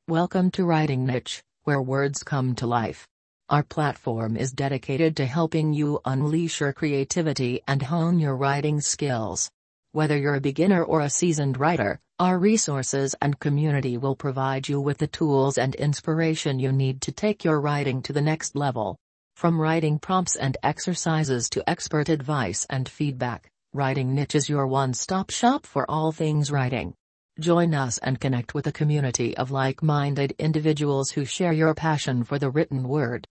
Welcome to Writing Niche, where words come to life. Our platform is dedicated to helping you unleash your creativity and hone your writing skills. Whether you're a beginner or a seasoned writer, our resources and community will provide you with the tools and inspiration you need to take your writing to the next level. From writing prompts and exercises to expert advice and feedback, Writing Niche is your one-stop shop for all things writing. Join us and connect with a community of like-minded individuals who share your passion for the written word.